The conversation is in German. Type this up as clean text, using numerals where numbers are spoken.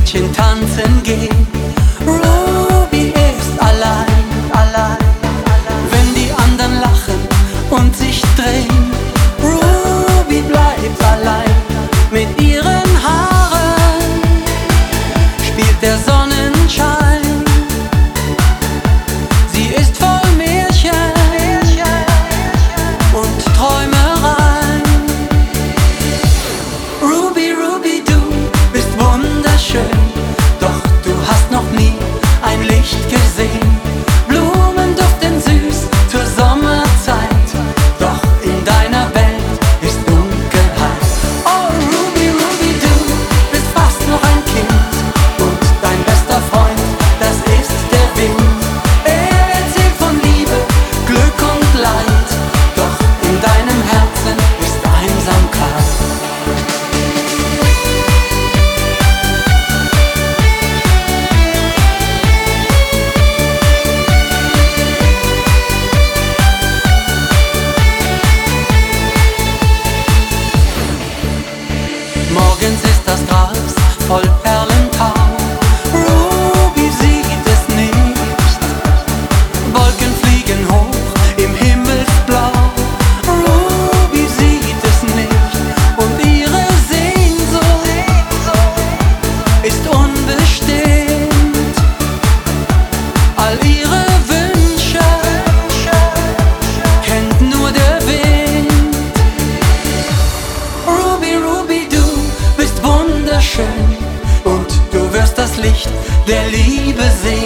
Mädchen tanzen gehen. Ruby ist allein, allein, wenn die anderen lachen und sich drehen. Ruby bleibt allein mit ihren Haaren, spielt der Sonnenschein. Sie ist voll Märchen und Träumereien. Ruby, Ruby, du bist wunderschön, doch du hast noch nie ein Licht gesehen. Blumen duften süß zur Sommerzeit, doch in deiner Welt ist Dunkelheit. Oh Ruby, Ruby, du bist fast noch ein Kind und dein bester Freund, das ist der Wind. Er erzählt von Liebe, Glück und Leid, doch in deinem Herzen ist Einsamkeit. Morgens ist das Gras voll Perlentau. Ruby sieht es nicht. Wolken fliegen hoch im Himmelsblau. Ruby sieht es nicht. Und ihre Sehnsucht ist unbestimmt. All ihre Wünsche kennt nur der Wind. Ruby, Ruby, du bist wunderschön und du wirst das Licht der Liebe sehen.